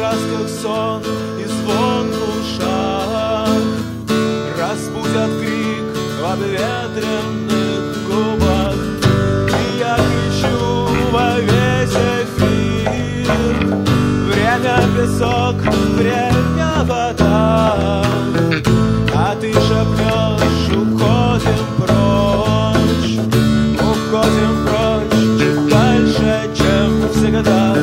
красках сон и звон в ушах разбудят крик в обветренных губах. И я кричу во весь эфир: время песок, время вода. А ты шепнешь: уходим прочь, уходим прочь, чуть дальше, чем всегда.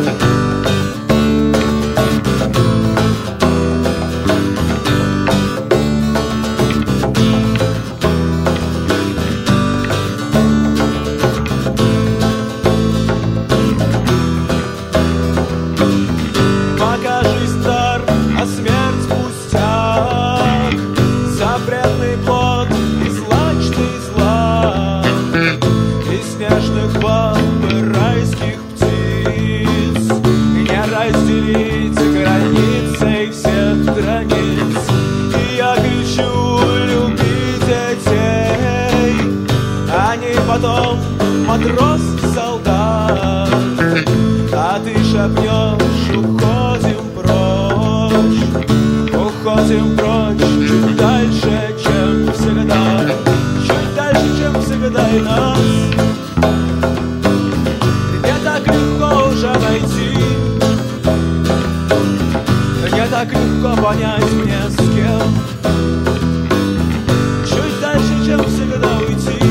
Запретный плод и злачный зла, и снежных баб, и райских птиц. Не разделить границей всех границ. И я кричу: люби детей, они потом матрос-солдат. А ты шепнешь: уходим прочь, уходим прочь, чуть дальше, чем всегда, чуть дальше, чем всегда и нас. Не так легко уже найти, не так легко понять мне с кем. Чуть дальше, чем всегда уйти.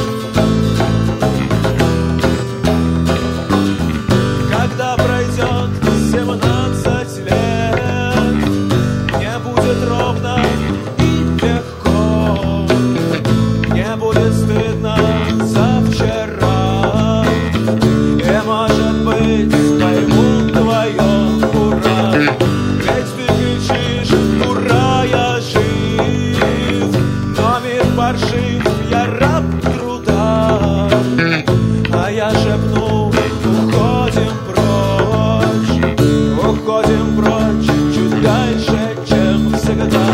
Когда пройдет 17 лет, мне будет ровно и легко, не будет стыдно за вчера. И, может быть, пойму твое ура. Ведь ты кричишь: ура, я жив. Но мир паршив, я раб труда. А я шепну: уходим прочь, уходим прочь, чуть дальше, чем всегда.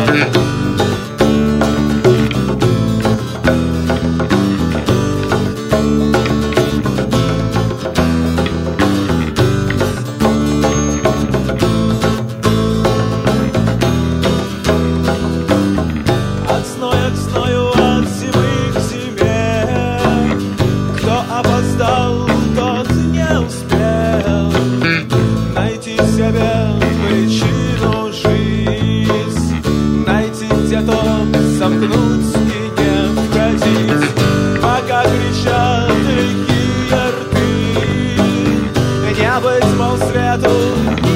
От зноя к зною, от зимы к зиме, кто опоздал, тот не успел найти себе причину жизнь, найти где-то замкнуть и не входить. Пока кричат такие рты, не быть, мол, свету